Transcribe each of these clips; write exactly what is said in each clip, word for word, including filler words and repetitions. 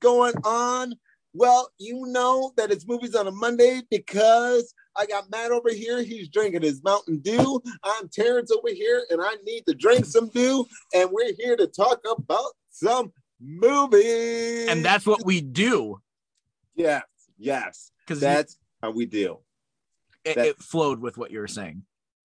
going on? Well, you know that it's movies on a Monday because I got Matt over here. He's drinking his Mountain Dew. I'm Terrence over here, and I need to drink some dew. And we're here to talk about some movies. And that's what we do. Yes, yes. Because that's you, how we do. It, that, it flowed with what you were saying.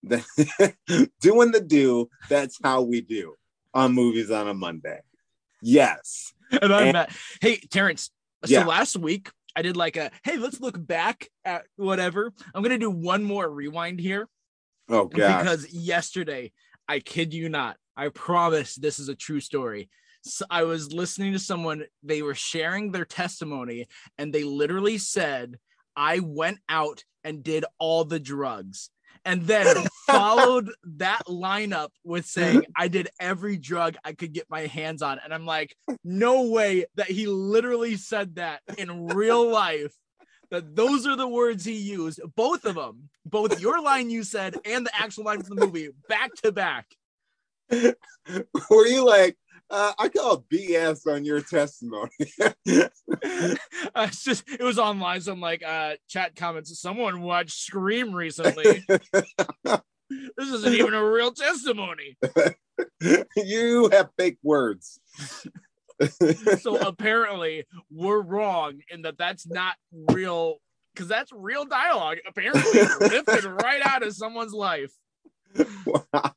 Doing the do, that's how we do on movies on a Monday. Yes. And I'm and, Matt. Hey, Terrence. So yeah. last week I did like a, hey, let's look back at whatever. I'm going to do one more rewind here. Oh, gosh. Because yesterday, I kid you not, I promise this is a true story. So I was listening to someone, they were sharing their testimony, and they literally said, I went out and did all the drugs. And then followed that lineup with saying, I did every drug I could get my hands on. And I'm like, no way that he literally said that in real life, that those are the words he used. Both of them, both your line you said and the actual line from the movie, back to back. Were you like, Uh, I call B S on your testimony. uh, it's just, it was online. So I'm like, uh, chat comments. Someone watched Scream recently. This isn't even a real testimony. You have fake words. So apparently we're wrong in that that's not real, because that's real dialogue. Apparently lifted right out of someone's life. Wow.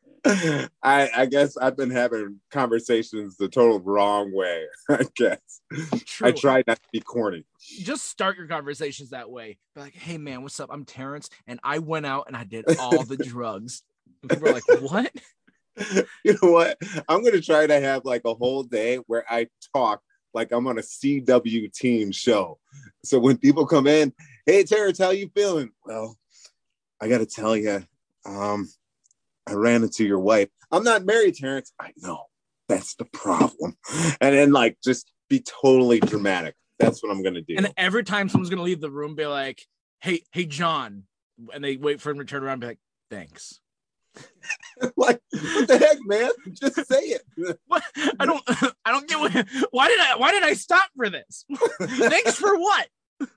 I, I guess I've been having conversations the total wrong way, I guess. True. I try not to be corny. Just start your conversations that way. Be like, hey, man, what's up? I'm Terrence, and I went out and I did all the drugs. And people are like, what? You know what? I'm going to try to have like a whole day where I talk like I'm on a C W team show. So when people come in, hey, Terrence, how you feeling? Well, I got to tell you, um, I ran into your wife. I'm not married, Terrence. I know. That's the problem. And then like just be totally dramatic. That's what I'm going to do. And every time someone's going to leave the room, be like, hey, hey, John. And they wait for him to turn around and be like, thanks. Like, what the heck, man? Just say it. What? I don't, I don't get what, why did I, why did I stop for this? Thanks for what?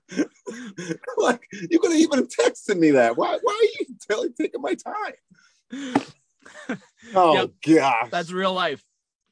Like, you could have even texted me that. Why, why are you telling, taking my time? Oh, yep. Gosh. That's real life.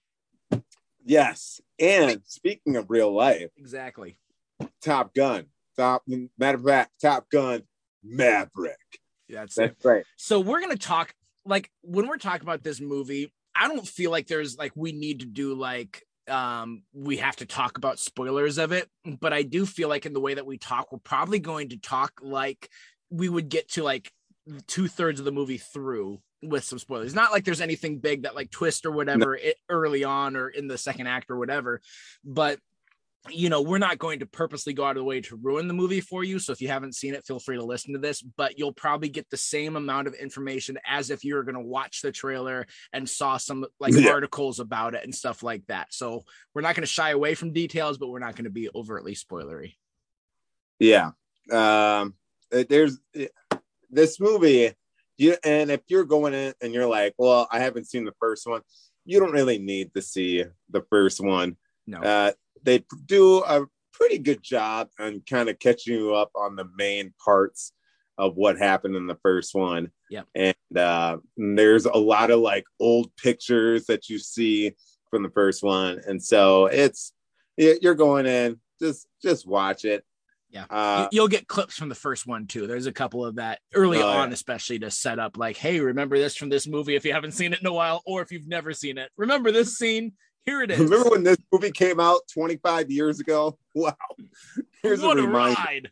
Yes. And speaking of real life. Exactly. Top Gun. Top, matter of fact, Top Gun Maverick. Yeah, that's, that's it. right. So we're going to talk, like, when we're talking about this movie, I don't feel like there's, like, we need to do, like, um, we have to talk about spoilers of it. But I do feel like in the way that we talk, we're probably going to talk like we would get to, like, two thirds of the movie through with some spoilers. Not like there's anything big that like twist or whatever no. it, early on or in the second act or whatever, but you know, we're not going to purposely go out of the way to ruin the movie for you. So if you haven't seen it, feel free to listen to this, but you'll probably get the same amount of information as if you're going to watch the trailer and saw some like yeah. articles about it and stuff like that. So we're not going to shy away from details, but we're not going to be overtly spoilery. Yeah. Um, there's this movie. You, and if you're going in and you're like, well, I haven't seen the first one, you don't really need to see the first one. No, uh, they do a pretty good job on kind of catching you up on the main parts of what happened in the first one. Yeah, and uh, there's a lot of like old pictures that you see from the first one, and so it's you're going in, just just watch it. Yeah, uh, you'll get clips from the first one too. There's a couple of that early oh, on, yeah. especially to set up like, hey, remember this from this movie if you haven't seen it in a while, or if you've never seen it. Remember this scene? Here it is. Remember when this movie came out twenty-five years ago? Wow. Here's what a, a ride.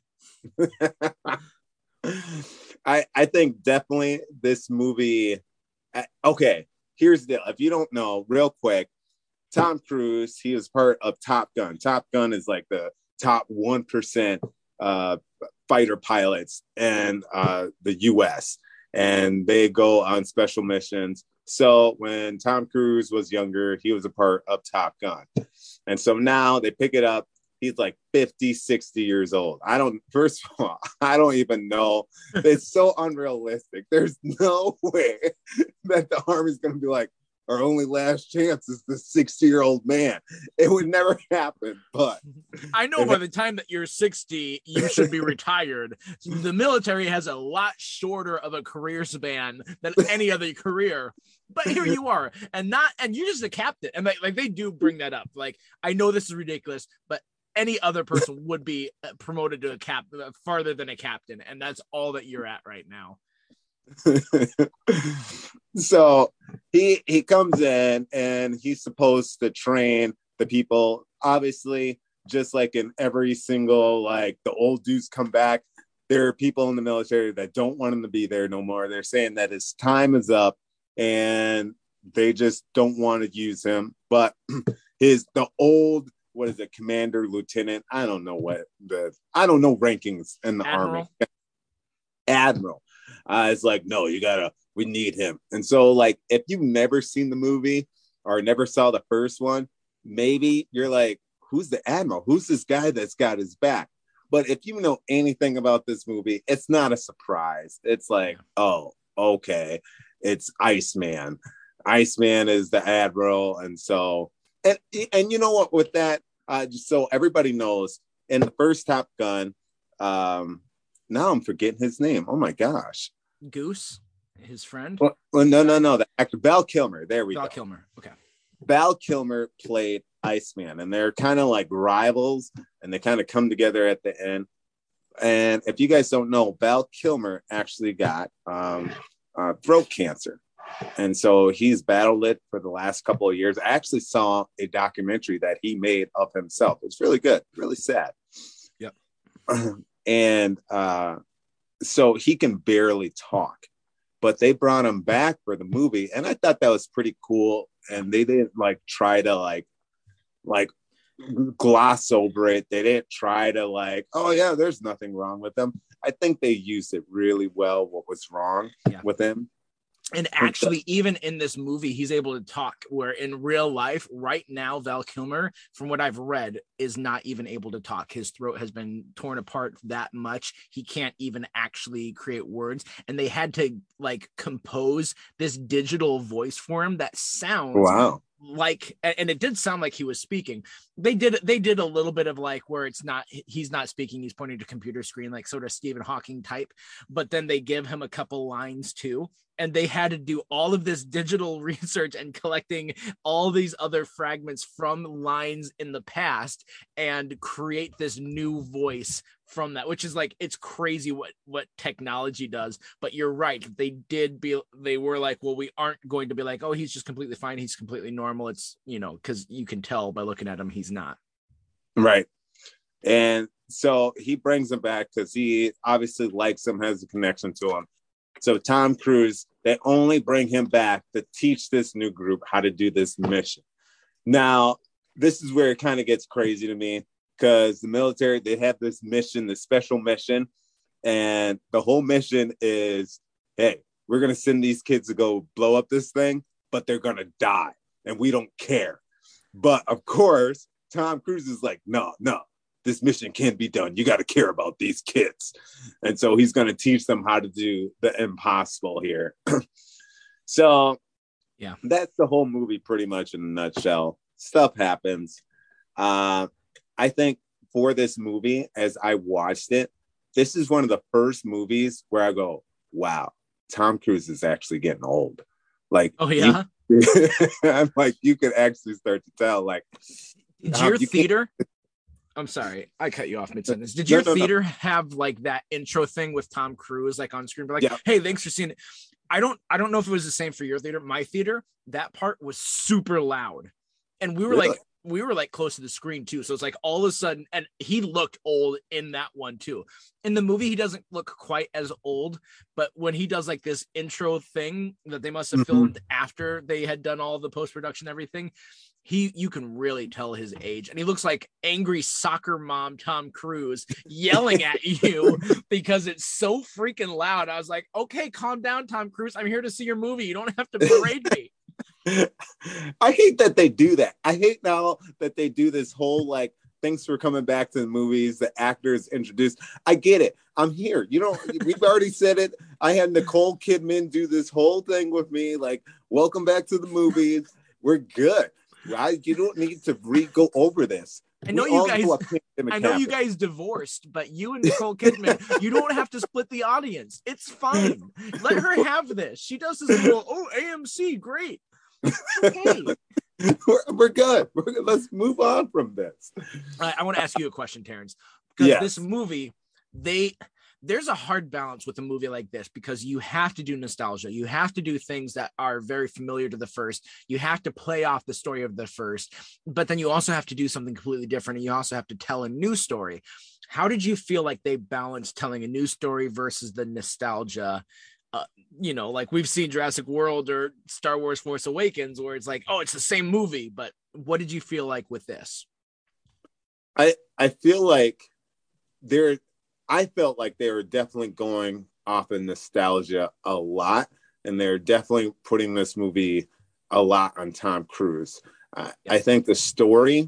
I I think definitely this movie. Okay, here's the deal. If you don't know, real quick, Tom Cruise, he is part of Top Gun. Top Gun is like the top one percent uh, fighter pilots in uh, the U S, and they go on special missions. So when Tom Cruise was younger, he was a part of Top Gun. And so now they pick it up. He's like fifty, sixty years old. I don't, first of all, I don't even know. It's so unrealistic. There's no way that the Army's going to be like, our only last chance is the sixty year old man. It would never happen. But I know by the time that you're sixty, you should be retired. The military has a lot shorter of a career span than any other career. But here you are, and not, and you're just a captain. And like, like they do bring that up. Like, I know this is ridiculous, but any other person would be promoted to a cap farther than a captain. And that's all that you're at right now. So he he comes in and he's supposed to train the people. Obviously, just like in every single, like the old dudes come back, there are people in the military that don't want him to be there no more. They're saying that his time is up and they just don't want to use him. But his the old, what is it, commander, lieutenant, I don't know what the I don't know rankings in the Admiral. army. Admiral. Uh, it's like, no, you gotta, we need him. And so, like, if you've never seen the movie or never saw the first one, maybe you're like, who's the Admiral? Who's this guy that's got his back? But if you know anything about this movie, it's not a surprise. It's like, oh, okay, it's Iceman. Iceman is the Admiral. And so, and, and you know what, with that, uh, just so everybody knows, in the first Top Gun, um, now I'm forgetting his name. Oh my gosh. Goose, his friend. Well, well no, no, no. The actor Val Kilmer. There we Val go. Kilmer. Okay. Val Kilmer played Iceman, and they're kind of like rivals, and they kind of come together at the end. And if you guys don't know, Val Kilmer actually got um, uh, throat cancer, and so he's battled it for the last couple of years. I actually saw a documentary that he made of himself. It's really good, really sad. Yep. And uh, so he can barely talk, but they brought him back for the movie. And I thought that was pretty cool. And they didn't like try to like, like gloss over it. They didn't try to like, oh yeah, there's nothing wrong with him. I think they used it really well, what was wrong yeah. with him. And actually, even in this movie, he's able to talk, where in real life, right now, Val Kilmer, from what I've read, is not even able to talk. His throat has been torn apart that much. He can't even actually create words. And they had to like compose this digital voice for him that sounds wow. like, and it did sound like he was speaking. They did they did a little bit of like where it's not, he's not speaking, he's pointing to computer screen, like sort of Stephen Hawking type, but then they give him a couple lines too. And they had to do all of this digital research and collecting all these other fragments from lines in the past and create this new voice from that, which is like, it's crazy what, what technology does. But you're right. They did be, they were like, well, we aren't going to be like, oh, he's just completely fine. He's completely normal. It's, you know, because you can tell by looking at him, he's not. Right. And so he brings him back because he obviously likes him, has a connection to him. So Tom Cruise, they only bring him back to teach this new group how to do this mission. Now, this is where it kind of gets crazy to me, because the military, they have this mission, this special mission, and the whole mission is, hey, we're going to send these kids to go blow up this thing, but they're going to die, and we don't care. But of course, Tom Cruise is like, no, no. This mission can't be done. You got to care about these kids. And so he's going to teach them how to do the impossible here. So yeah, that's the whole movie pretty much in a nutshell. Stuff happens. Uh, I think for this movie, as I watched it, this is one of the first movies where I go, wow, Tom Cruise is actually getting old. Like, oh yeah. You, I'm like, you could actually start to tell, like, did your you theater I'm sorry, I cut you off mid-sentence. Did your no, no, theater no. have like that intro thing with Tom Cruise like on screen? But like, yeah. Hey, thanks for seeing it. I don't I don't know if it was the same for your theater. My theater, that part was super loud. And we were really? like we were like close to the screen too. So it's like all of a sudden, and he looked old in that one too. In the movie, he doesn't look quite as old, but when he does like this intro thing that they must have mm-hmm. filmed after they had done all the post-production, everything, he, you can really tell his age, and he looks like angry soccer mom Tom Cruise yelling at you because it's so freaking loud. I was like, okay, calm down, Tom Cruise. I'm here to see your movie. You don't have to berate me. I hate that they do that. I hate now that they do this whole like, thanks for coming back to the movies, the actors introduced. I get it. I'm here. You know, we've already said it. I had Nicole Kidman do this whole thing with me. Like, welcome back to the movies. We're good. Right? You don't need to re go over this. I know we you all guys. know I know you guys divorced, but you and Nicole Kidman, you don't have to split the audience. It's fine. Let her have this. She does this little, oh, A M C, great. Okay. we're, we're good. We're good. Let's move on from this. I, I want to ask you a question, Terrence, because yes. this movie, they. There's a hard balance with a movie like this because you have to do nostalgia. You have to do things that are very familiar to the first. You have to play off the story of the first, but then you also have to do something completely different. And you also have to tell a new story. How did you feel like they balanced telling a new story versus the nostalgia? Uh, you know, like we've seen Jurassic World or Star Wars Force Awakens, where it's like, oh, it's the same movie. But what did you feel like with this? I, I feel like there I felt like they were definitely going off in nostalgia a lot, and they're definitely putting this movie a lot on Tom Cruise. Uh, yeah. I think the story,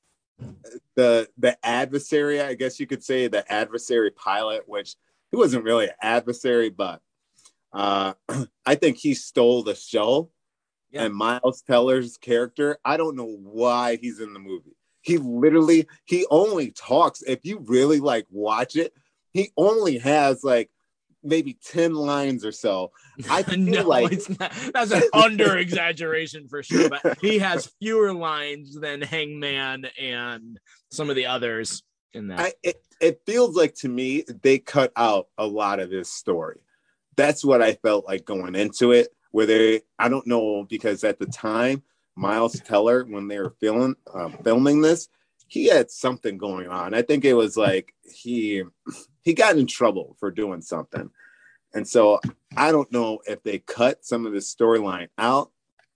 the the adversary, I guess you could say, the adversary pilot, which he wasn't really an adversary, but uh, I think he stole the show. Yeah. And Miles Teller's character, I don't know why he's in the movie. He literally, he only talks. If you really like watch it, he only has like maybe ten lines or so. I feel no, like it's not. That's an under exaggeration for sure. But he has fewer lines than Hangman and some of the others in that. I, it, it feels like to me they cut out a lot of his story. That's what I felt like going into it. Where they, I don't know, because at the time, Miles Teller, when they were filming uh, filming this, he had something going on. I think it was like he he got in trouble for doing something. And so I don't know if they cut some of the storyline out.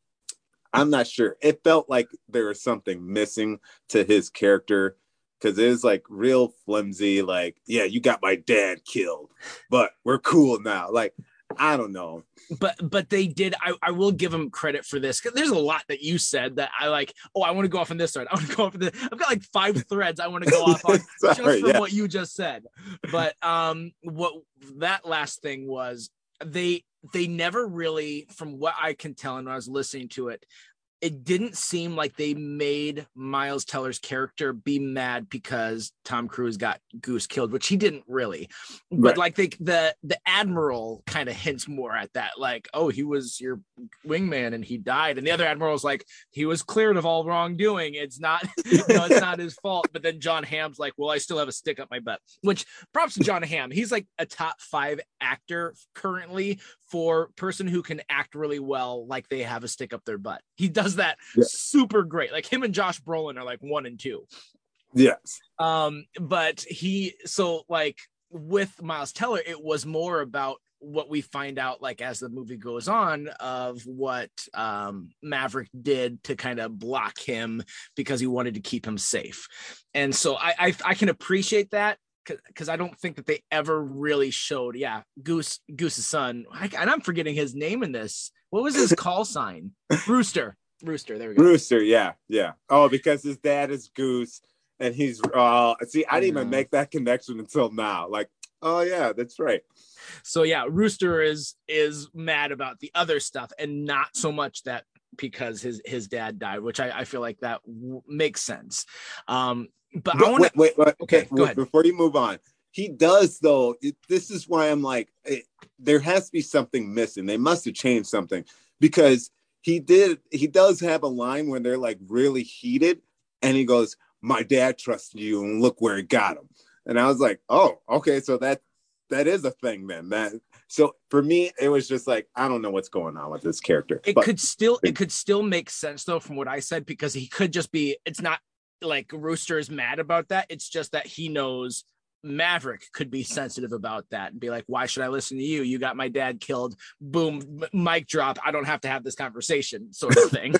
I'm not sure. It felt like there was something missing to his character because it was like real flimsy. Like, yeah, you got my dad killed, but we're cool now. Like, I don't know. But but they did. I, I will give them credit for this because there's a lot that you said that I like. Oh, I want to go off on this thread. I want to go off on this. I've got like five threads I want to go off on Sorry, just from yeah. what you just said. But um, what that last thing was, they they never really, from what I can tell, and when I was listening to it, it didn't seem like they made Miles Teller's character be mad because Tom Cruise got Goose killed, which he didn't really. But right. like they, the the Admiral kind of hints more at that, like, oh, he was your wingman and he died, and the other Admiral's like, he was cleared of all wrongdoing. It's not, you know, it's not his fault. But then John Hamm's like, well, I still have a stick up my butt. Which props to John Hamm. He's like a top five actor currently for person who can act really well, like they have a stick up their butt. He does that yeah. super great. Like him and Josh Brolin are like one and two. Yes. Um, but he, so like with Miles Teller, it was more about what we find out like as the movie goes on of what um, Maverick did to kind of block him because he wanted to keep him safe. And so I, I, I can appreciate that. Because I don't think that they ever really showed, yeah, Goose, Goose's son, I, and I'm forgetting his name in this. What was his call sign? Rooster, Rooster. There we go. Rooster, yeah, yeah. Oh, because his dad is Goose, and he's. Uh, see, I didn't even make that connection until now. Like, oh yeah, that's right. So yeah, Rooster is is mad about the other stuff, and not so much that because his his dad died, which I, I feel like that w- makes sense. Um, But, but I want to wait, wait, wait, okay, okay, go ahead. Before you move on, he does though. It, this is why I'm like, it, there has to be something missing. They must have changed something because he did. He does have a line when they're like really heated, and he goes, "My dad trusted you, and look where it got him." And I was like, "Oh, okay, so that that is a thing then." That so for me, it was just like I don't know what's going on with this character. It but, could still it could still make sense though from what I said because he could just be. It's not. Like Rooster is mad about that. It's just that he knows Maverick could be sensitive about that and be like, why should I listen to you? You got my dad killed. Boom, mic drop. I don't have to have this conversation sort of thing.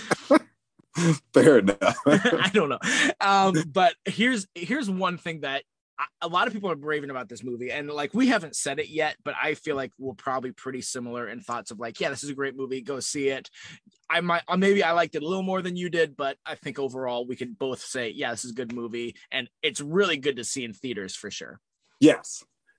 Fair enough. I don't know. Um, but here's, here's one thing that a lot of people are raving about this movie, and like we haven't said it yet, but I feel like we're probably pretty similar in thoughts of like, yeah, this is a great movie. Go see it. I might, maybe I liked it a little more than you did, but I think overall we could both say, yeah, this is a good movie, and it's really good to see in theaters for sure. Yes,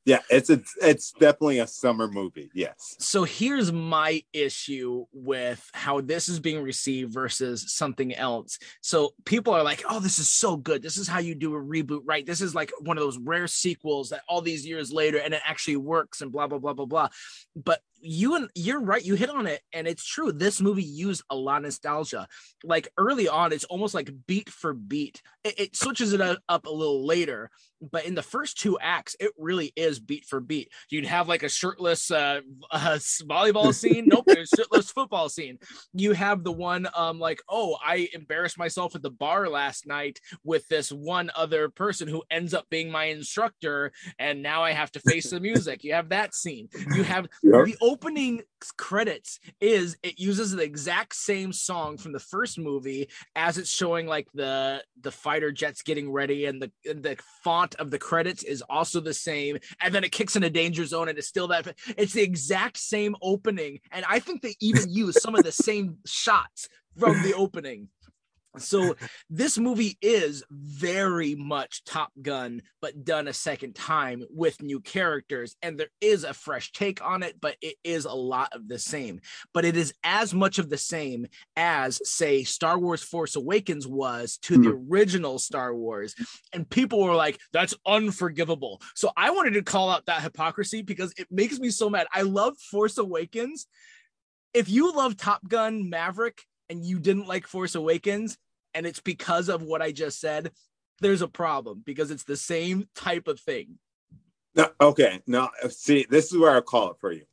Yeah, it's a, it's definitely a summer movie. Yes. So here's my issue with how this is being received versus something else. So people are like, oh, this is so good. This is how you do a reboot, right? This is like one of those rare sequels that all these years later, and it actually works and blah, blah, blah, blah, blah. But you and you're right. You hit on it. And it's true. This movie used a lot of nostalgia. Like early on, it's almost like beat for beat. It, it switches it up a little later. But in the first two acts, it really is beat for beat. You'd have like a shirtless uh, uh, volleyball scene. Nope, there's shirtless football scene. You have the one um, like, oh, I embarrassed myself at the bar last night with this one other person who ends up being my instructor, and now I have to face the music. You have that scene. You have yep. the opening credits is it uses the exact same song from the first movie as it's showing like the the fighter jets getting ready, and the the font of the credits is also the same, and then it kicks in a danger zone and it's still that it's the exact same opening, and I think they even use some of the same shots from the opening. So this movie is very much Top Gun, but done a second time with new characters. And there is a fresh take on it, but it is a lot of the same. But it is as much of the same as, say, Star Wars Force Awakens was to the original Star Wars. And people were like, that's unforgivable. So I wanted to call out that hypocrisy because it makes me so mad. I love Force Awakens. If you love Top Gun Maverick and you didn't like Force Awakens, and it's because of what I just said, there's a problem because it's the same type of thing. No, okay. No, see, this is where I call it for you.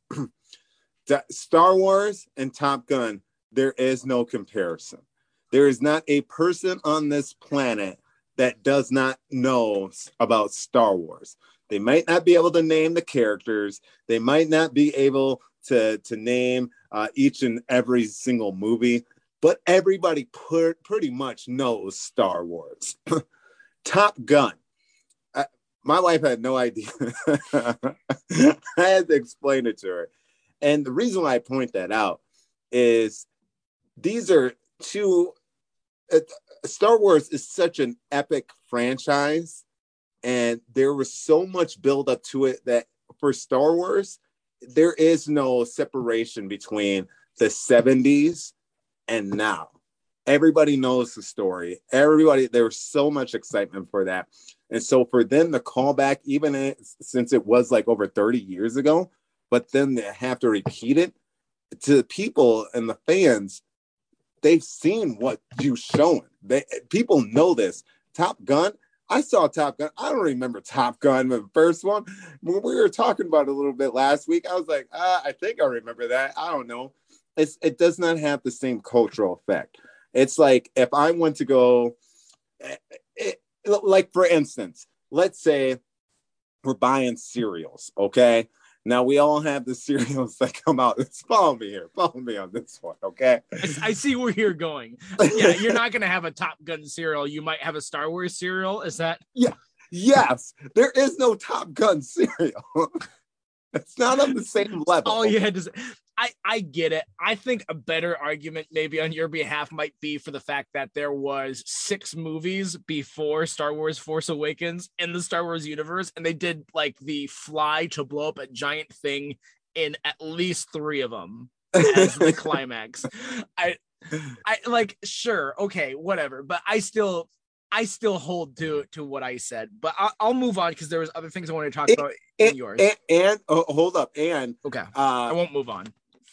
Star Wars and Top Gun, there is no comparison. There is not a person on this planet that does not know about Star Wars. They might not be able to name the characters. They might not be able to, to name uh, each and every single movie. But everybody put, pretty much knows Star Wars. Top Gun. I, my wife had no idea. I had to explain it to her. And the reason why I point that out is these are two... Uh, Star Wars is such an epic franchise. And there was so much build up to it that for Star Wars, there is no separation between the seventies and now. Everybody knows the story. Everybody, there was so much excitement for that. And so for them to call back, even it, since it was like over thirty years ago, but then they have to repeat it to the people and the fans, they've seen what you've shown. They, people know this. Top Gun, I saw Top Gun. I don't remember Top Gun, the first one. When we were talking about it a little bit last week, I was like, ah, I think I remember that. I don't know. It's, it does not have the same cultural effect. It's like if I went to go, it, like for instance, let's say we're buying cereals, okay? Now we all have the cereals that come out. Let's follow me here. Follow me on this one, okay? I, I see where you're going. Yeah, you're not going to have a Top Gun cereal. You might have a Star Wars cereal. Is that? Yeah. Yes. There is no Top Gun cereal. It's not on the same level. All you had to say. I, I get it. I think a better argument maybe on your behalf might be for the fact that there was six movies before Star Wars Force Awakens in the Star Wars universe, and they did like the fly to blow up a giant thing in at least three of them as the climax. I I like sure, okay, whatever, but I still I still hold to to what I said, but I'll, I'll move on because there was other things I wanted to talk and, about in and, yours. And, and oh, hold up, and okay, uh, I won't move on.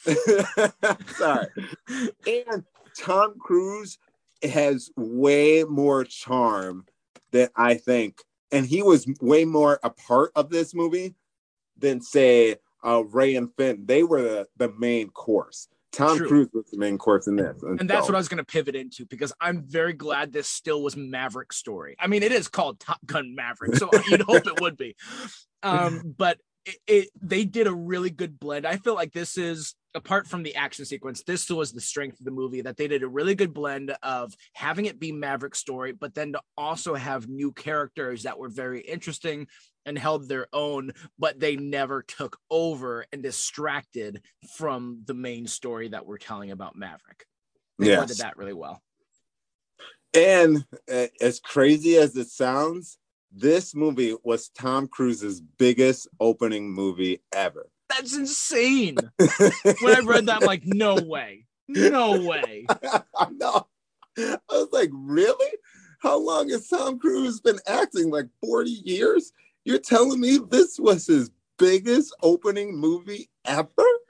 Sorry. And Tom Cruise has way more charm than I think, and he was way more a part of this movie than say uh, Ray and Finn. They were the, the main course. Tom True. Cruise was the main course in this. And, and that's so. what I was going to pivot into because I'm very glad this still was Maverick's story. I mean, it is called Top Gun Maverick, so you'd hope it would be. Um, but it, it they did a really good blend. I feel like this is, apart from the action sequence, this was the strength of the movie, that they did a really good blend of having it be Maverick's story, but then to also have new characters that were very interesting and held their own, but they never took over and distracted from the main story that we're telling about Maverick. They yes. blended that really well. And uh, as crazy as it sounds, this movie was Tom Cruise's biggest opening movie ever. That's insane. When I read that, I'm like, no way. No way. No. I was like, really? How long has Tom Cruise been acting? Like forty years? You're telling me this was his biggest opening movie ever?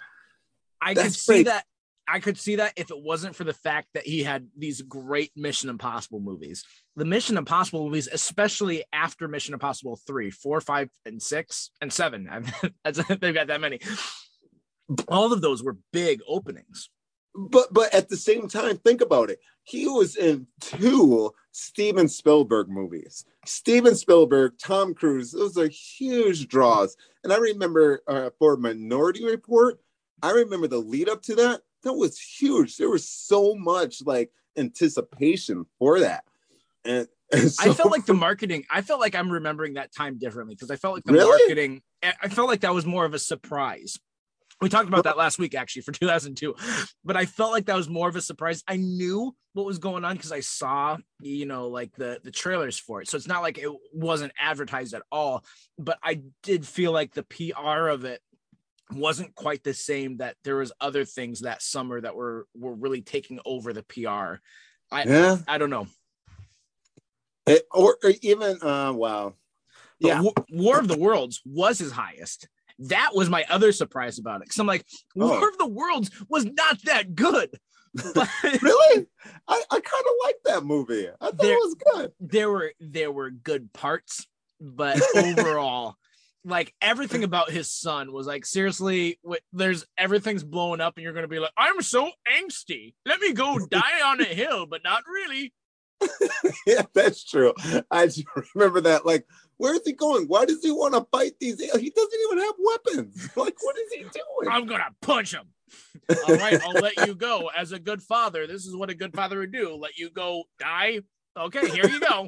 I That's could see great. that. I could see that if it wasn't for the fact that he had these great Mission Impossible movies. The Mission Impossible movies, especially after Mission Impossible three, four, five, and six, and seven. They've got that many. All of those were big openings. But but at the same time, think about it. He was in two Steven Spielberg movies. Steven Spielberg, Tom Cruise, those are huge draws. And I remember uh, for Minority Report, I remember the lead up to that. That was huge. There was so much like anticipation for that. And, and so, I felt like the marketing, I felt like I'm remembering that time differently because I felt like the really? marketing, I felt like that was more of a surprise. We talked about that last week, actually, for two thousand two, but I felt like that was more of a surprise. I knew what was going on because I saw, you know, like the, the trailers for it. So it's not like it wasn't advertised at all, but I did feel like the P R of it wasn't quite the same, that there was other things that summer that were, were really taking over the P R. I, yeah. I don't know. It, or, or even, uh, wow. Yeah. War, War of the Worlds was his highest. That was my other surprise about it. Cause I'm like, War oh. of the Worlds was not that good. But really? I, I kind of like that movie. I thought there, it was good. There were, there were good parts, but overall, like everything about his son was like, seriously, there's everything's blowing up and you're going to be like, I'm so angsty. Let me go die on a hill, but not really. Yeah, that's true. I remember that. Like, where is he going? Why does he want to fight these? He doesn't even have weapons. Like, what is he doing? I'm going to punch him. All right, I'll let you go. As a good father, this is what a good father would do. Let you go die. Okay, here you go.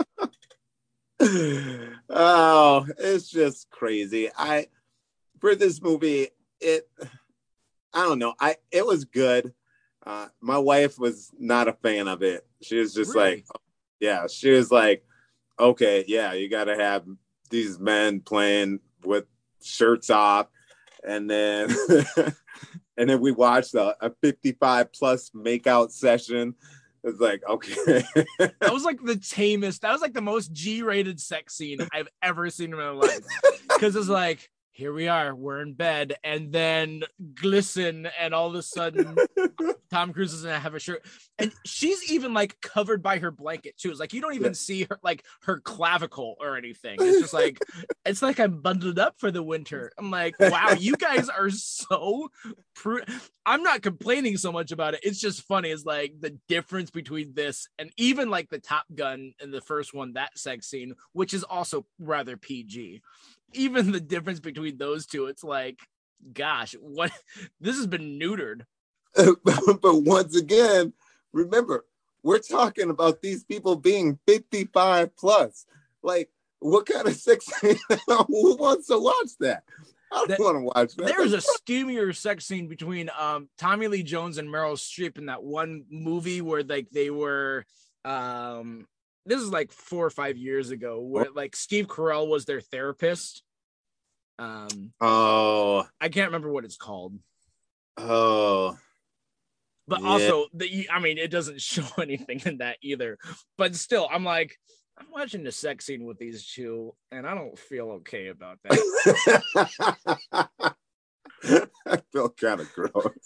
Oh, it's just crazy. I for this movie, it I don't know. I it was good. Uh, my wife was not a fan of it. She was just really? like, yeah, she was like, okay, yeah, you got to have these men playing with shirts off, and then and then we watched a, a fifty-five plus makeout session. It's like, okay. That was like the tamest. That was like the most G-rated sex scene I've ever seen in my life. Because it's like, here we are, we're in bed, and then glisten, and all of a sudden Tom Cruise doesn't have a shirt, and she's even like covered by her blanket too. It's like you don't even yeah. see her like her clavicle or anything. It's just like it's like I'm bundled up for the winter. I'm like, wow, you guys are so pr- I'm not complaining so much about it. It's just funny. It's like the difference between this and even like the Top Gun in the first one, that sex scene, which is also rather P G. Even the difference between those two, it's like, gosh, what this has been neutered. But once again, remember, we're talking about these people being fifty-five plus. Like, what kind of sex scene? Who wants to watch that? I don't want to watch that. There's a steamier sex scene between um, Tommy Lee Jones and Meryl Streep in that one movie where like they were. Um, this is like four or five years ago, where like Steve Carell was their therapist. Um, oh, I can't remember what it's called. Oh. But yeah. also, the I mean, it doesn't show anything in that either. But still, I'm like, I'm watching the sex scene with these two, and I don't feel okay about that. I feel kind of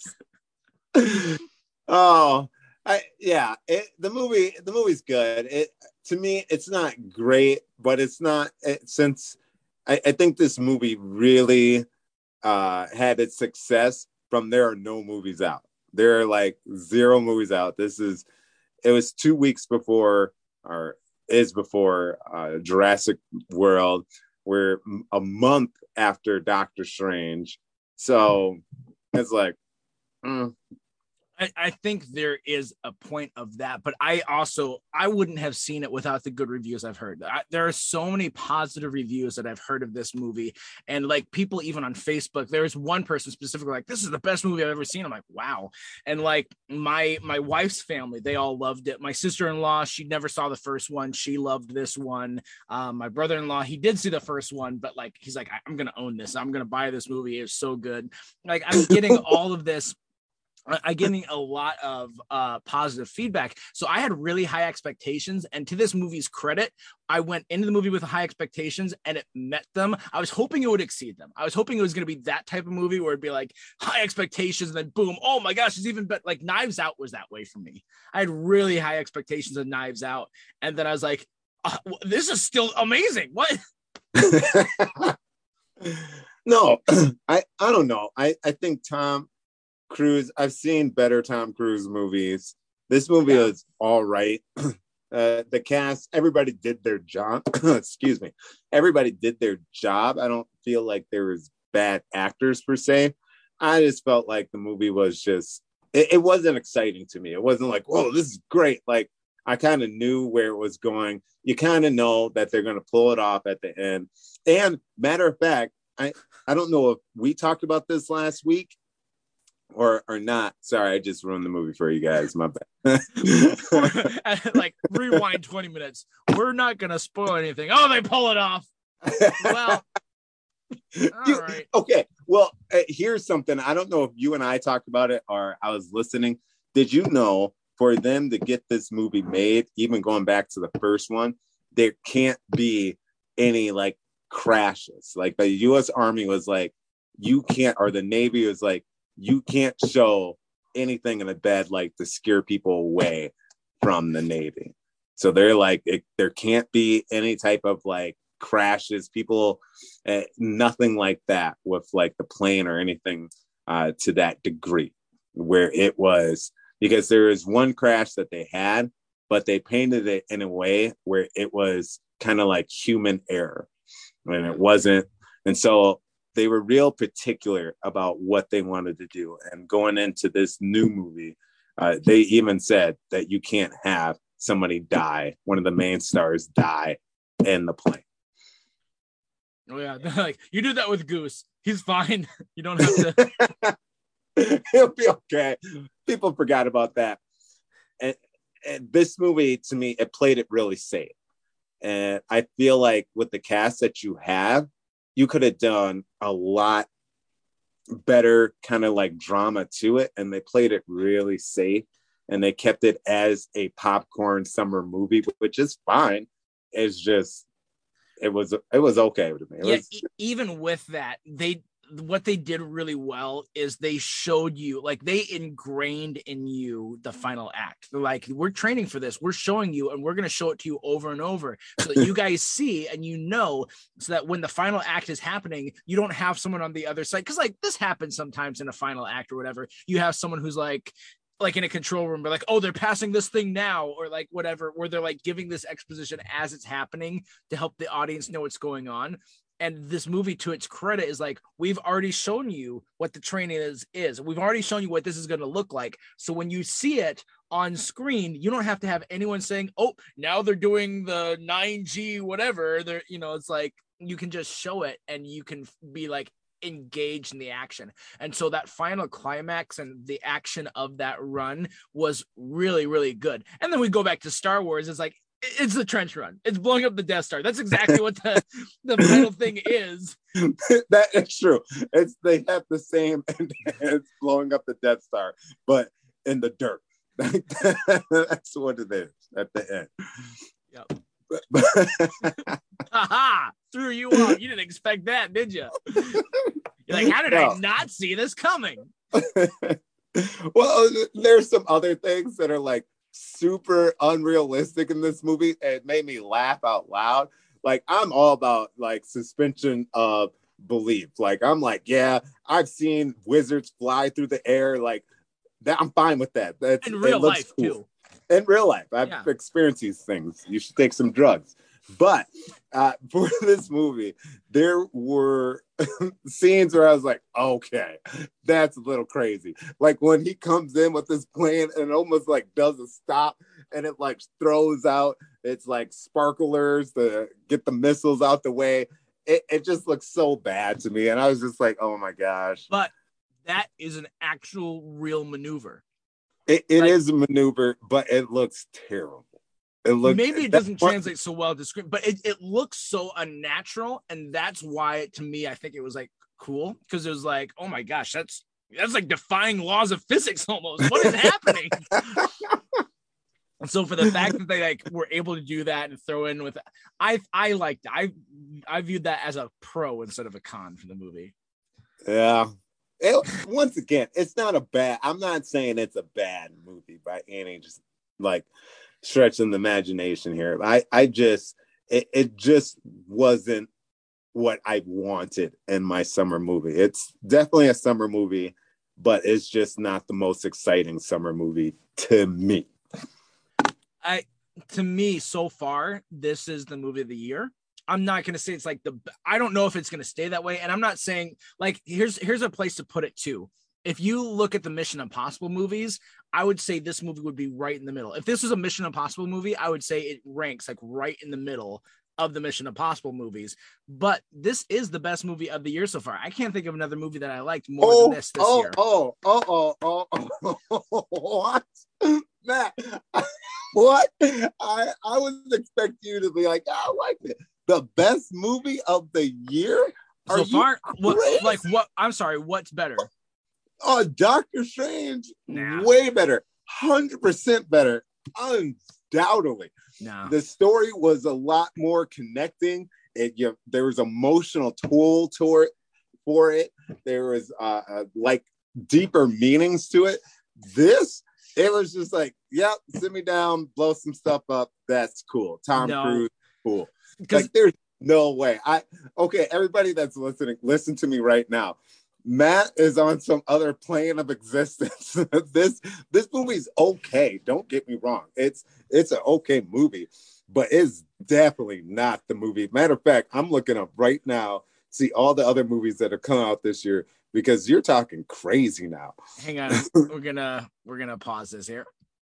gross. Oh, I yeah. It, the movie, the movie's good. It to me, it's not great, but it's not it, since I, I think this movie really uh, had its success from there are no movies out. There are like zero movies out. This is, it was two weeks before, or is before uh, Jurassic World. We're a month after Doctor Strange. So it's like, mm, I, I think there is a point of that, but I also I wouldn't have seen it without the good reviews I've heard. I, there are so many positive reviews that I've heard of this movie, and like people even on Facebook, there's one person specifically like, "This is the best movie I've ever seen." I'm like, "Wow!" And like my my wife's family, they all loved it. My sister-in-law, she never saw the first one, she loved this one. Um, my brother-in-law, he did see the first one, but like he's like, "I'm gonna own this. I'm gonna buy this movie. It's so good." Like I'm getting all of this. I'm getting a lot of uh, positive feedback. So I had really high expectations. And to this movie's credit, I went into the movie with high expectations and it met them. I was hoping it would exceed them. I was hoping it was going to be that type of movie where it'd be like high expectations and then boom, oh my gosh, it's even better. Like Knives Out was that way for me. I had really high expectations of Knives Out. And then I was like, uh, this is still amazing. What? No, I, I don't know. I, I think Tom Cruise, I've seen better Tom Cruise movies. This movie yeah. is all right. Uh, the cast, everybody did their job. Excuse me. Everybody did their job. I don't feel like there was bad actors per se. I just felt like the movie was just, it, it wasn't exciting to me. It wasn't like, whoa, this is great. Like I kind of knew where it was going. You kind of know that they're going to pull it off at the end. And matter of fact, I, I don't know if we talked about this last week, or or not. Sorry, I just ruined the movie for you guys. My bad. Like rewind twenty minutes. We're not gonna spoil anything. Oh, they pull it off. Well, all you, right. Okay. Well, uh, here's something. I don't know if you and I talked about it or I was listening. Did you know for them to get this movie made, even going back to the first one, there can't be any like crashes. Like the U S Army was like, you can't, or the Navy was like, you can't show anything in a bed like to scare people away from the Navy. So they're like, it, there can't be any type of like crashes, people, uh, nothing like that with like the plane or anything uh, to that degree where it was, because there is one crash that they had, but they painted it in a way where it was kind of like human error and it wasn't. And so they were real particular about what they wanted to do. And going into this new movie, uh, they even said that you can't have somebody die, one of the main stars die in the plane. Oh yeah, like you did that with Goose. He's fine. You don't have to. He'll be okay. People forgot about that. And, and this movie, to me, it played it really safe. And I feel like with the cast that you have, you could have done a lot better kind of like drama to it. And they played it really safe and they kept it as a popcorn summer movie, which is fine. It's just, it was, it was okay to me. It yeah, was, e- even with that, they, what they did really well is they showed you, like they ingrained in you the final act. They're like, we're training for this, we're showing you, and we're going to show it to you over and over so that you guys see and you know, so that when the final act is happening, you don't have someone on the other side. Because like this happens sometimes in a final act or whatever. You have someone who's like, like in a control room, they're like, oh, they're passing this thing now, or like whatever, where they're like giving this exposition as it's happening to help the audience know what's going on. And this movie, to its credit, is like, we've already shown you what the training is, is. We've already shown you what this is going to look like. So when you see it on screen, you don't have to have anyone saying, oh, now they're doing the nine G, whatever. They're, you know, it's like, you can just show it and you can be like engaged in the action. And so that final climax and the action of that run was really, really good. And then we go back to Star Wars. It's like, it's the trench run. It's blowing up the Death Star. That's exactly what the, the final thing is. That is true. It's they have the same, it's blowing up the Death Star, but in the dirt. That's what it is at the end. Yep. Haha! Threw you off. You didn't expect that, did you? You're like, how did no. I not see this coming? Well, there's some other things that are like super unrealistic in this movie. It made me laugh out loud. Like, I'm all about like suspension of belief. Like, I'm like, yeah, I've seen wizards fly through the air. Like that, I'm fine with that. That's in real life cool. too. In real life, I've yeah. experienced these things. You should take some drugs. But uh, for this movie, there were scenes where I was like, okay, that's a little crazy. Like when he comes in with this plane and it almost like does a stop and it like throws out, it's like sparklers to get the missiles out the way. It, it just looks so bad to me. And I was just like, oh my gosh. But that is an actual real maneuver. It, it like, is a maneuver, but it looks terrible. It looks, maybe it doesn't translate so well to screen, but it, it looks so unnatural. And that's why, to me, I think it was like cool, because it was like, oh my gosh, that's that's like defying laws of physics almost. What is happening? So for the fact that they like were able to do that and throw in with, I I liked it. I I viewed that as a pro instead of a con for the movie. Yeah. It, once again, it's not a bad. I'm not saying it's a bad movie by any just like stretching the imagination here. I I just it, it just wasn't what I wanted in my summer movie. It's definitely a summer movie, but it's just not the most exciting summer movie to me. I to me so far, this is the movie of the year. I'm not going to say it's like the, I don't know if it's going to stay that way. And I'm not saying like, here's, here's a place to put it too. If you look at the Mission Impossible movies, I would say this movie would be right in the middle. If this was a Mission Impossible movie, I would say it ranks like right in the middle of the Mission Impossible movies. But this is the best movie of the year so far. I can't think of another movie that I liked more oh, than this this oh, year. Oh, oh, oh, oh, oh, what? Matt, what? I, I was expecting you to be like, I like it. The best movie of the year? Are so far, what, like what? I'm sorry, what's better? Oh, Doctor Strange, nah. way better, one hundred percent better, undoubtedly. Nah. The story was a lot more connecting. It, you, there was emotional toll to it, for it. There was uh, uh, like deeper meanings to it. This, it was just like, yep, sit me down, blow some stuff up. That's cool. Tom no. Cruise, cool. Like there's no way. I okay, everybody that's listening, listen to me right now. Matt is on some other plane of existence. this this movie's okay. Don't get me wrong. It's it's an okay movie, but it's definitely not the movie. Matter of fact, I'm looking up right now, see all the other movies that have come out this year because you're talking crazy now. Hang on, we're gonna we're gonna pause this here,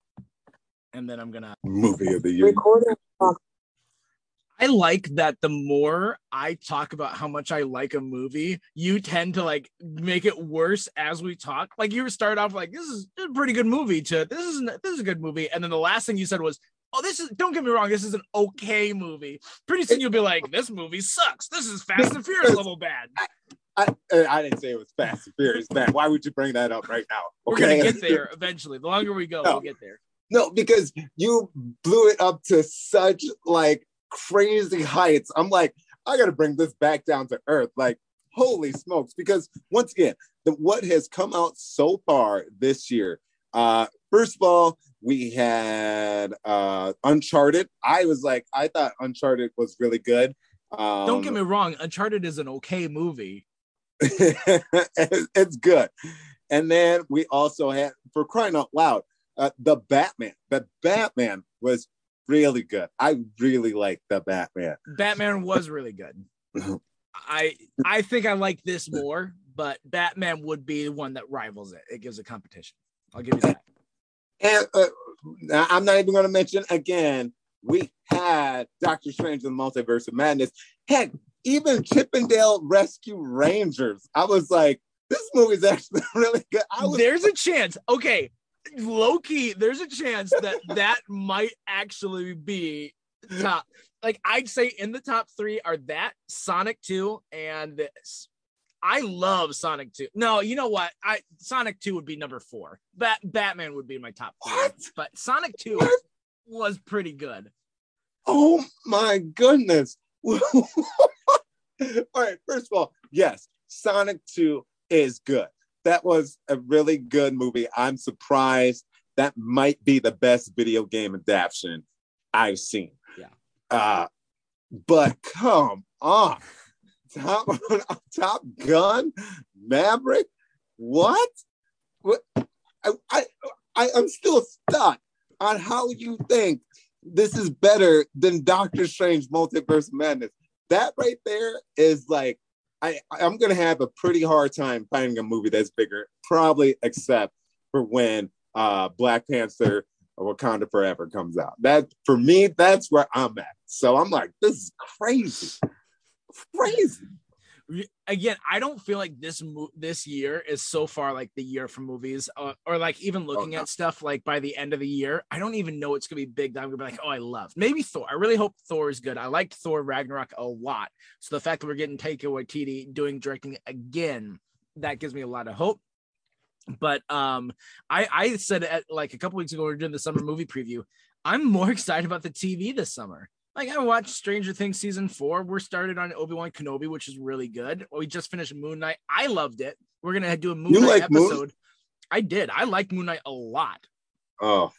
and then I'm gonna movie of the year. Recording. I like that the more I talk about how much I like a movie, you tend to like make it worse as we talk. Like you start off like, this is a pretty good movie to this is this is a good movie. And then the last thing you said was, oh, this is, don't get me wrong, this is an okay movie. Pretty soon you'll be like, this movie sucks. This is Fast and Furious level bad. I, I didn't say it was Fast and Furious bad. Why would you bring that up right now? Okay. We're going to get there eventually. The longer we go, no. we'll get there. No, because you blew it up to such like crazy heights. I'm like, I got to bring this back down to earth. Like, holy smokes. Because once again, the, what has come out so far this year, uh, first of all, we had uh, Uncharted. I was like, I thought Uncharted was really good. Um, Don't get me wrong. Uncharted is an okay movie. It's good. And then we also had, for crying out loud, uh, the Batman. The Batman was really good. I really like the Batman. Batman was really good. I I think I like this more, but Batman would be the one that rivals it. It gives a competition. I'll give you that. And uh, I'm not even going to mention again, we had Doctor Strange in the Multiverse of Madness. Heck, even Chippendale Rescue Rangers. I was like, this movie's actually really good. I was- There's a chance. Okay. Low key, there's a chance that that might actually be top. Like I'd say in the top three are that, Sonic two, and this. I love Sonic two. No, you know what? I Sonic two would be number four. Bat Batman would be my top three. What? But Sonic two What? was pretty good. Oh my goodness. All right, first of all, yes, Sonic two is good. That was a really good movie. I'm surprised. That might be the best video game adaptation I've seen. Yeah. Uh, but come on. Top, Top Gun, Maverick, what? What? I, I, I, I'm still stuck on how you think this is better than Doctor Strange Multiverse Madness. That right there is like, I, I'm going to have a pretty hard time finding a movie that's bigger, probably except for when uh, Black Panther or Wakanda Forever comes out. That, for me, that's where I'm at. So I'm like, this is crazy. Crazy. Again, I don't feel like this mo- this year is so far like the year for movies, uh, or like even looking oh, no. at stuff like by the end of the year, I don't even know it's gonna be big that I'm gonna be like, oh, I love maybe Thor. I really hope Thor is good. I liked Thor Ragnarok a lot, so the fact that we're getting Taika Waititi doing directing again, that gives me a lot of hope. But um, I I said at, like a couple weeks ago we were doing the summer movie preview. I'm more excited about the T V this summer. Like, I watched Stranger Things season four. We're started on Obi-Wan Kenobi, which is really good. We just finished Moon Knight. I loved it. We're going to do a Moon you Knight like episode. Moon? I did. I liked Moon Knight a lot. Oh.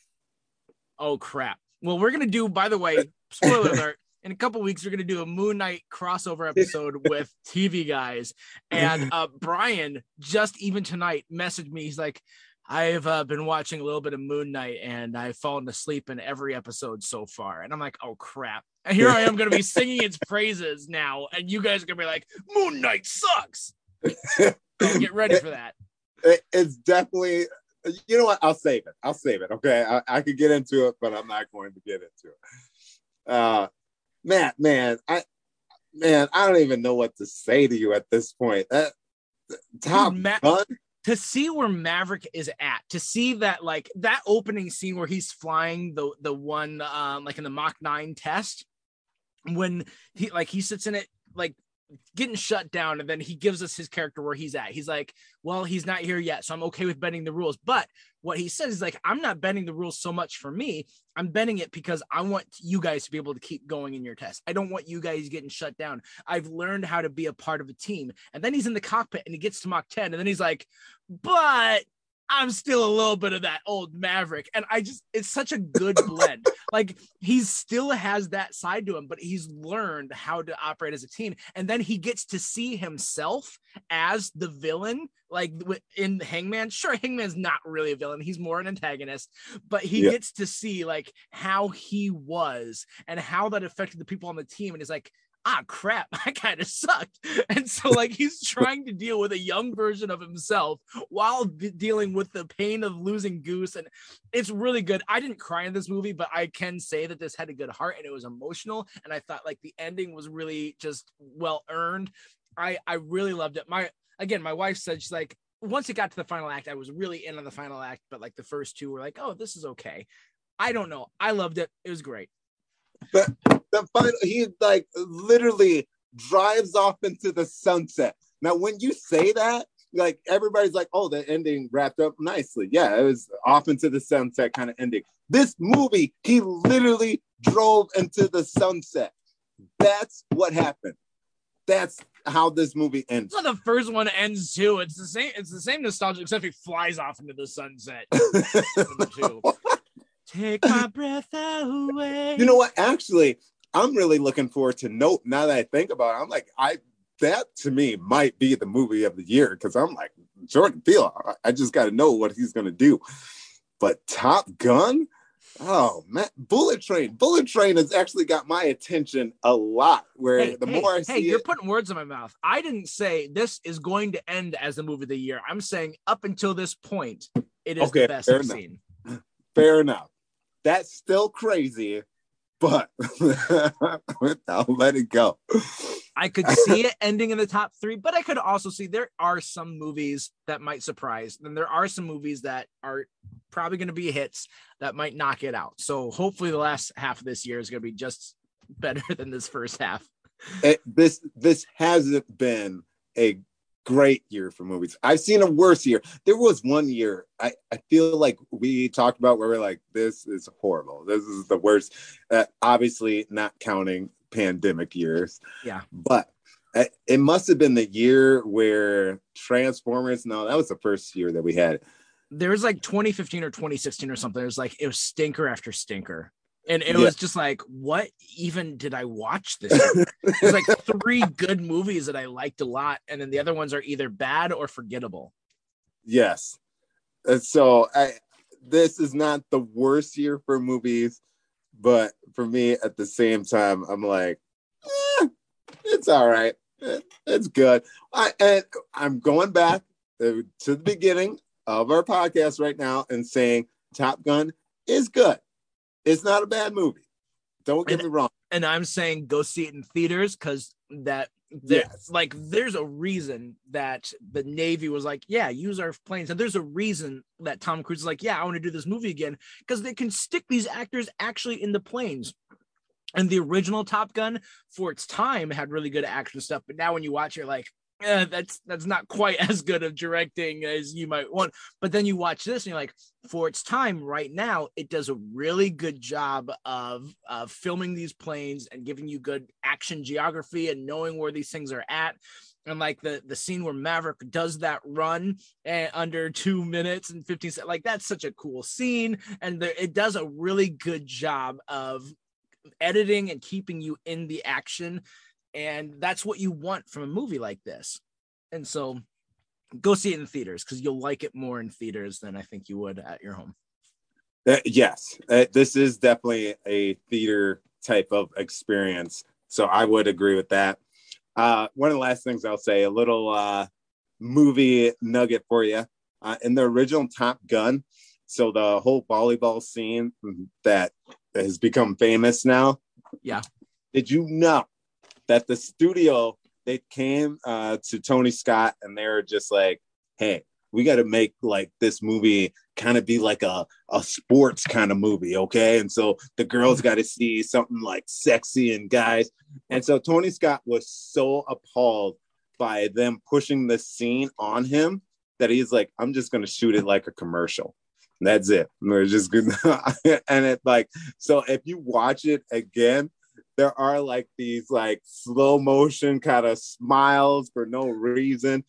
Oh, crap. Well, we're going to do, by the way, spoiler alert, in a couple weeks, we're going to do a Moon Knight crossover episode with T V guys. And uh, Brian, just even tonight, messaged me. He's like, I've uh, been watching a little bit of Moon Knight and I've fallen asleep in every episode so far. And I'm like, oh, crap. And here I am going to be singing its praises now. And you guys are going to be like, Moon Knight sucks. So get ready for that. It, it's definitely, you know what? I'll save it. I'll save it. Okay. I, I could get into it, but I'm not going to get into it. Uh, Matt, man, I, man, I don't even know what to say to you at this point. That Top Dude, Matt- Gun. To see where Maverick is at, to see that like that opening scene where he's flying the the one um like in the Mach nine test, when he like he sits in it like getting shut down, and then he gives us his character where he's at. He's like, well, he's not here yet, so I'm okay with bending the rules. But what he says is like, I'm not bending the rules so much for me. I'm bending it because I want you guys to be able to keep going in your test. I don't want you guys getting shut down. I've learned how to be a part of a team. And then he's in the cockpit and he gets to Mach ten, and then he's like, but I'm still a little bit of that old Maverick. And I just, it's such a good blend. Like, he still has that side to him, but he's learned how to operate as a team. And then he gets to see himself as the villain, like in Hangman. Sure, Hangman's not really a villain. He's more an antagonist, but he yeah. gets to see like how he was and how that affected the people on the team. And he's like, ah, crap, I kind of sucked. And so like he's trying to deal with a young version of himself while b- dealing with the pain of losing Goose. And it's really good. I didn't cry in this movie, but I can say that this had a good heart and it was emotional. And I thought like the ending was really just well earned. I, I really loved it. My, again, my wife said, she's like, once it got to the final act, I was really in on the final act, but like the first two were like, oh, this is okay. I don't know. I loved it. It was great. But the final, he like literally drives off into the sunset. Now, when you say that, like everybody's like, "Oh, the ending wrapped up nicely." Yeah, it was off into the sunset kind of ending. This movie, he literally drove into the sunset. That's what happened. That's how this movie ends. Well, the first one ends too. It's the same. It's the same nostalgia, except he flies off into the sunset. Too. Take my breath away. You know what? Actually, I'm really looking forward to Nope. Now that I think about it, I'm like, I that to me might be the movie of the year because I'm like, Jordan Peele. I, I just got to know what he's gonna do. But Top Gun, oh man, Bullet Train. Bullet Train has actually got my attention a lot. Where hey, the hey, more I hey, see, you're it, putting words in my mouth. I didn't say this is going to end as the movie of the year. I'm saying up until this point, it is okay, the best I've enough. seen. Fair enough. That's still crazy, but I'll let it go. I could see it ending in the top three, but I could also see there are some movies that might surprise. And there are some movies that are probably going to be hits that might knock it out. So hopefully the last half of this year is going to be just better than this first half. It, this this hasn't been a great year for movies. I've seen a worse year. There was one year I, I feel like we talked about where we're like, this is horrible. This is the worst. Uh, obviously not counting pandemic years. Yeah. But it, it must have been the year where Transformers, no, that was the first year that we had it. There was like twenty fifteen or twenty sixteen or something. It was like, it was stinker after stinker. And it yeah. was just like, what even did I watch this year? There's like three good movies that I liked a lot. And then the other ones are either bad or forgettable. Yes. And so I, this is not the worst year for movies, but for me, at the same time, I'm like, eh, it's all right. It's good. I and I'm going back to the beginning of our podcast right now and saying Top Gun is good. It's not a bad movie. Don't get and, me wrong. And I'm saying go see it in theaters because that there, yes. like there's a reason that the Navy was like, yeah, use our planes. And there's a reason that Tom Cruise is like, yeah, I want to do this movie again because they can stick these actors actually in the planes. And the original Top Gun, for its time, had really good action stuff. But now when you watch it, you're like, eh, that's that's not quite as good of directing as you might want. But then you watch this and you're like, for its time right now, it does a really good job of, of filming these planes and giving you good action geography and knowing where these things are at. And like the, the scene where Maverick does that run uh, under two minutes and fifteen seconds, like that's such a cool scene. And the, it does a really good job of editing and keeping you in the action, and that's what you want from a movie like this. And so go see it in theaters because you'll like it more in theaters than I think you would at your home. Uh, yes, uh, this is definitely a theater type of experience, so I would agree with that. Uh, one of the last things I'll say, a little uh, movie nugget for you. Uh, in the original Top Gun, so the whole volleyball scene that has become famous now. Yeah. Did you know that the studio, they came uh, to Tony Scott and they were just like, hey, we got to make like this movie kind of be like a, a sports kind of movie. Okay. And so the girls got to see something like sexy and guys. And so Tony Scott was so appalled by them pushing the scene on him that he's like, I'm just going to shoot it like a commercial. That's it. We're just good. And it like, so if you watch it again, there are like these like slow motion kind of smiles for no reason.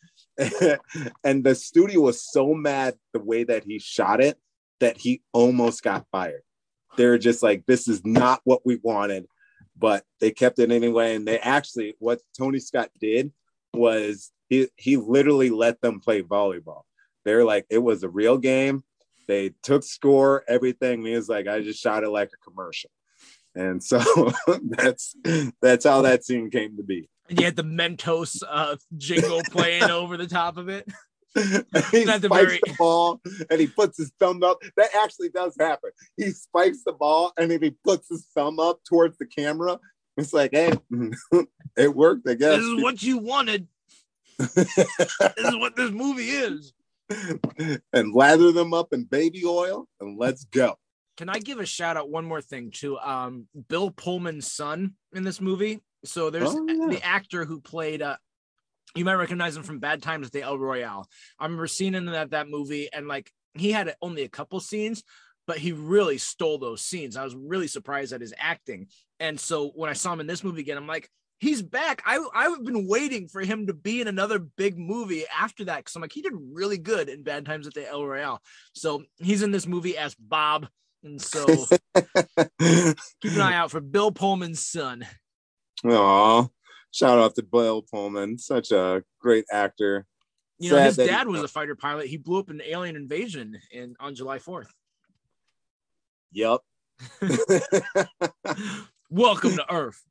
And the studio was so mad the way that he shot it that he almost got fired. They're just like, this is not what we wanted, but they kept it anyway. And they actually, what Tony Scott did was he, he literally let them play volleyball. They're like, it was a real game. They took score, everything. He was like, I just shot it like a commercial. And so that's that's how that scene came to be. And you had the Mentos uh, jingle playing over the top of it. He spikes the, very... the ball and he puts his thumb up. That actually does happen. He spikes the ball and then he puts his thumb up towards the camera. It's like, hey, it worked, I guess. This is what you wanted. This is what this movie is. And lather them up in baby oil and let's go. Can I give a shout out one more thing to um, Bill Pullman's son in this movie? So there's oh, yeah. the actor who played, uh, you might recognize him from Bad Times at the El Royale. I remember seeing him in that, that movie, and like he had only a couple scenes, but he really stole those scenes. I was really surprised at his acting. And so when I saw him in this movie again, I'm like, he's back. I, I've been waiting for him to be in another big movie after that, because I'm like, he did really good in Bad Times at the El Royale. So he's in this movie as Bob. And so keep an eye out for Bill Pullman's son. Aw, shout out to Bill Pullman. Such a great actor. You know, his dad he... was a fighter pilot. He blew up an alien invasion in on July fourth. Yep. Welcome to Earth.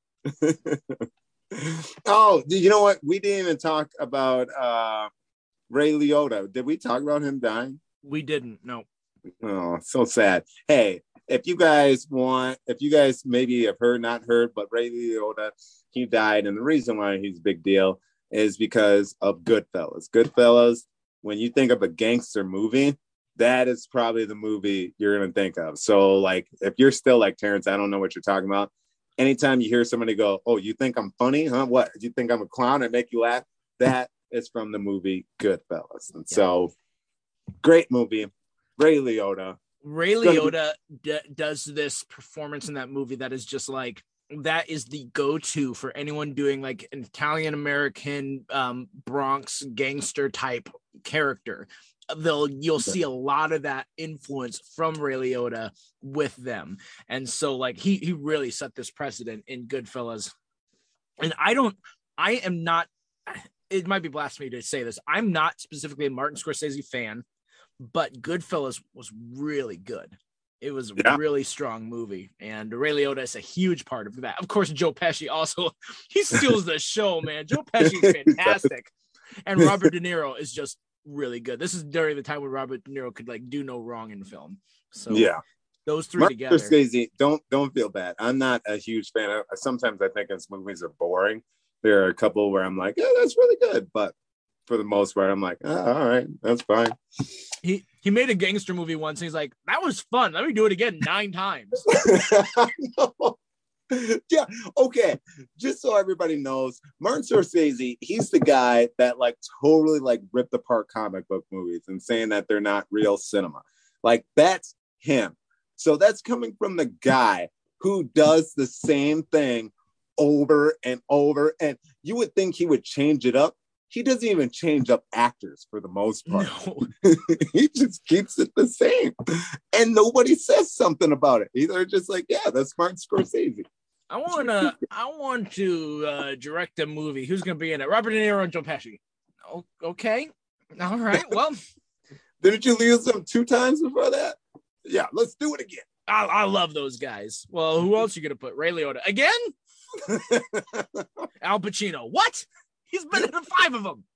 Oh, you know what? We didn't even talk about uh, Ray Liotta. Did we talk about him dying? We didn't. No. Oh, so sad. Hey, if you guys want, if you guys maybe have heard, not heard, but Ray Liotta, he died. And the reason why he's a big deal is because of Goodfellas. Goodfellas, when you think of a gangster movie, that is probably the movie you're going to think of. So, like, if you're still like, Terrence, I don't know what you're talking about. Anytime you hear somebody go, oh, you think I'm funny? Huh? What? You think I'm a clown and make you laugh? That is from the movie Goodfellas. And yeah. So, great movie. Ray Liotta. Ray Liotta d- does this performance in that movie that is just like, that is the go-to for anyone doing like an Italian American um, Bronx gangster type character. They'll you'll see a lot of that influence from Ray Liotta with them. And so like he he really set this precedent in Goodfellas. And I don't I am not, it might be blasphemy to say this, I'm not specifically a Martin Scorsese fan, but Goodfellas was really good. It was a Yeah. really strong movie, and Ray Liotta is a huge part of that. Of course, Joe Pesci also, he steals the show, man. Joe Pesci is fantastic. And Robert De Niro is just really good. This is during the time when Robert De Niro could like do no wrong in film. So yeah, those three Martin together. Scorsese, don't don't feel bad. I'm not a huge fan. I, sometimes I think his movies are boring. There are a couple where I'm like, yeah, that's really good, but for the most part, I'm like, oh, all right, that's fine. He he made a gangster movie once, and he's like, that was fun. Let me do it again nine times. Yeah, okay. Just so everybody knows, Martin Scorsese, he's the guy that like totally like ripped apart comic book movies and saying that they're not real cinema. Like that's him. So that's coming from the guy who does the same thing over and over. And you would think he would change it up. He doesn't even change up actors for the most part. No. He just keeps it the same. And nobody says something about it. They're just like, yeah, that's Martin Scorsese. I want to I want to uh, direct a movie. Who's going to be in it? Robert De Niro and Joe Pesci. Oh, okay. All right. Well, didn't you lose them two times before that? Yeah, let's do it again. I, I love those guys. Well, who else are you going to put? Ray Liotta again? Al Pacino. What? He's been in five of them.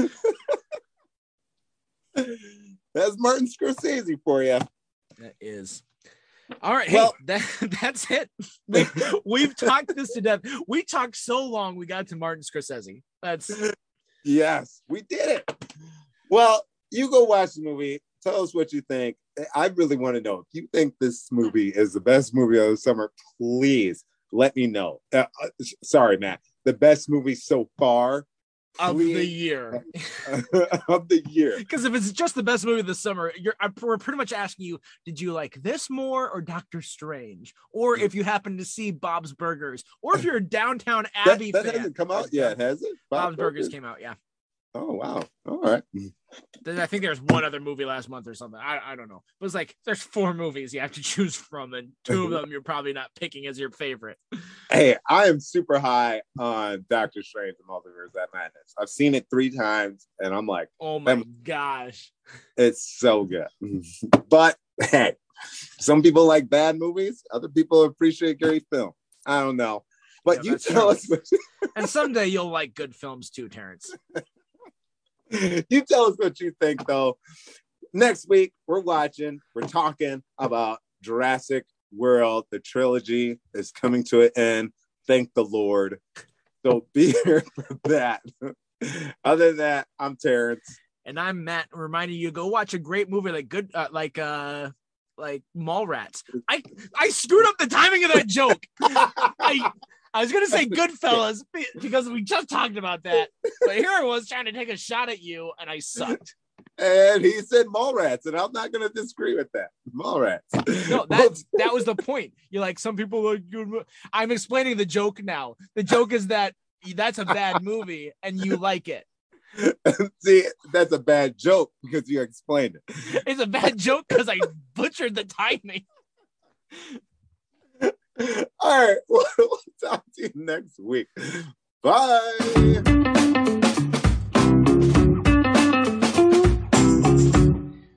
That's Martin Scorsese for you. That is. All right. Well, hey, that, that's it. We, we've talked this to death. We talked so long we got to Martin Scorsese. That's yes, we did it. Well, you go watch the movie. Tell us what you think. I really want to know if you think this movie is the best movie of the summer. Please let me know. Uh, sorry, Matt. The best movie so far of the year. Of the year. Because if it's just the best movie of the summer, you're I'm, we're pretty much asking you, did you like this more or Doctor Strange? Or if you happen to see Bob's Burgers, or if you're a Downtown Abbey that, that fan. hasn't come out yet, has it? Bob's, Bob's Burgers Burgers came out, yeah. Oh, wow. All right. I think there's one other movie last month or something. I, I don't know. But it's like there's four movies you have to choose from, and two of them you're probably not picking as your favorite. Hey, I am super high on Doctor Strange and Multiverse of Madness. I've seen it three times, and I'm like, oh my gosh, it's so good. But hey, some people like bad movies. Other people appreciate great film. I don't know. But yeah, you tell true. us. What you... And someday you'll like good films too, Terrence. You tell us what you think, though. Next week, we're watching, we're talking about Jurassic World. The trilogy is coming to an end. Thank the Lord. So be here for that. Other than that, I'm Terrence. And I'm Matt, reminding you, go watch a great movie like good, uh, like, uh, like Mallrats. I, I screwed up the timing of that joke. I, I was going to say Goodfellas because we just talked about that. But here I was trying to take a shot at you, and I sucked. And he said Mallrats, and I'm not going to disagree with that. Mallrats. No, that, that was the point. You're like, some people like, I'm explaining the joke now. The joke is that that's a bad movie, and you like it. See, that's a bad joke because you explained it. It's a bad joke because I butchered the timing. All right, we'll, we'll talk to you next week. Bye.